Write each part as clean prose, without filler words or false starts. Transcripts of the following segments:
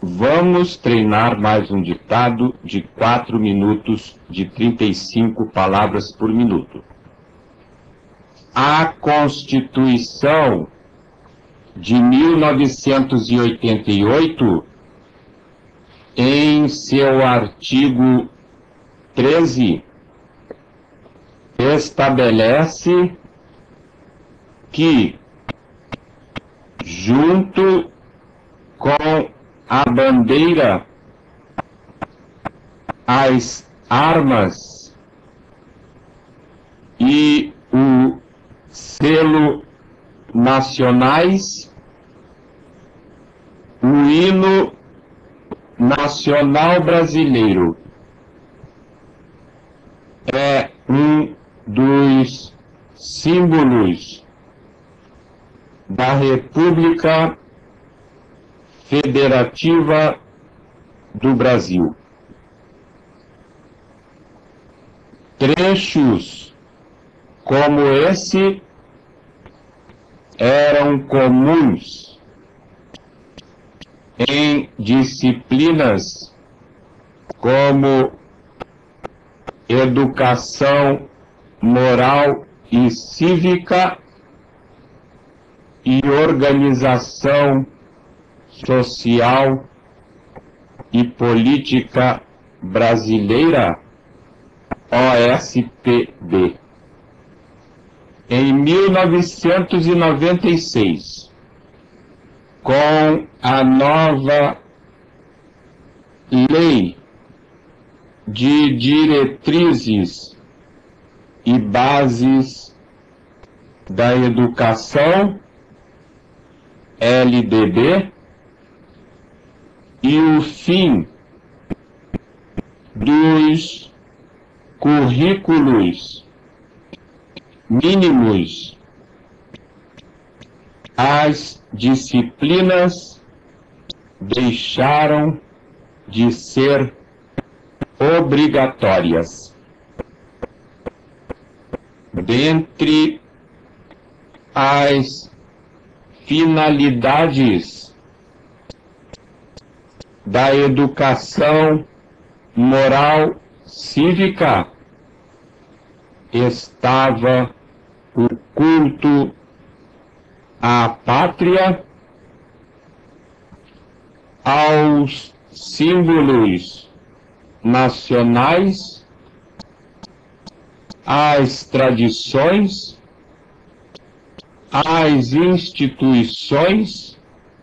Vamos treinar mais um ditado de 4 minutos, de 35 palavras por minuto. A Constituição de 1988, em seu artigo 13, estabelece que, junto com a bandeira, as armas e o selo nacionais, o hino nacional brasileiro é um dos símbolos da República Federativa do Brasil. Trechos como esse eram comuns em disciplinas como educação moral e cívica e organização social e política brasileira, OSPB. Em 1996, com a nova Lei de Diretrizes e Bases da Educação, LDB, e o fim dos currículos mínimos, as disciplinas deixaram de ser obrigatórias. Dentre as finalidades da educação moral cívica estava o culto à pátria, aos símbolos nacionais, às tradições, às instituições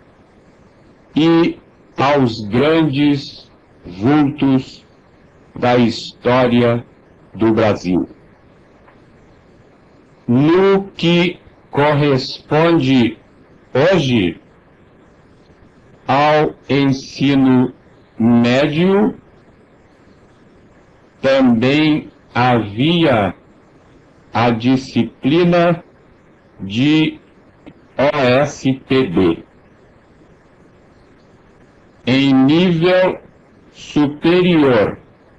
e aos grandes vultos da história do Brasil. No que corresponde hoje ao ensino médio, também havia a disciplina de OSPB. Em nível superior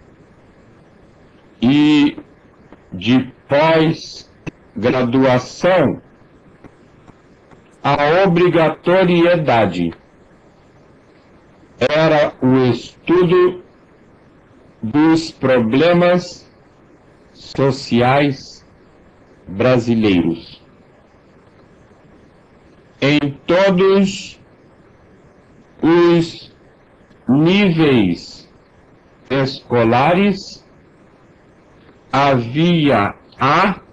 e de pós-graduação, a obrigatoriedade era o estudo dos problemas sociais brasileiros. Em todos os níveis escolares havia a